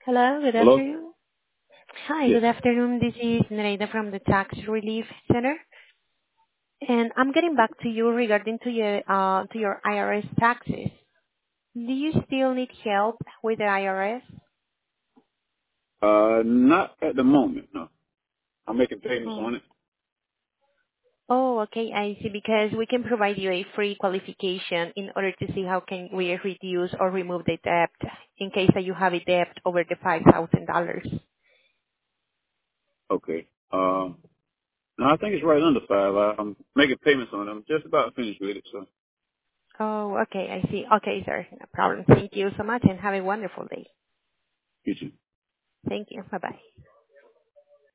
Hello, good Hello? afternoon. Hi, Yes. good afternoon. This is Nereida from the Tax Relief Center, and I'm getting back to you regarding to your IRS taxes. Do you still need help with the IRS? Not at the moment, no. I'm making payments Oh. on it. Oh, okay, I see. Because we can provide you a free qualification in order to see how can we reduce or remove the debt in case that you have a debt over the $5,000. Okay. No, I think it's right under five. I'm making payments on it. I'm just about finished with it, so Oh, okay, I see. Okay, sir, no problem. Thank you so much, and have a wonderful day. you too. Thank you. Bye-bye.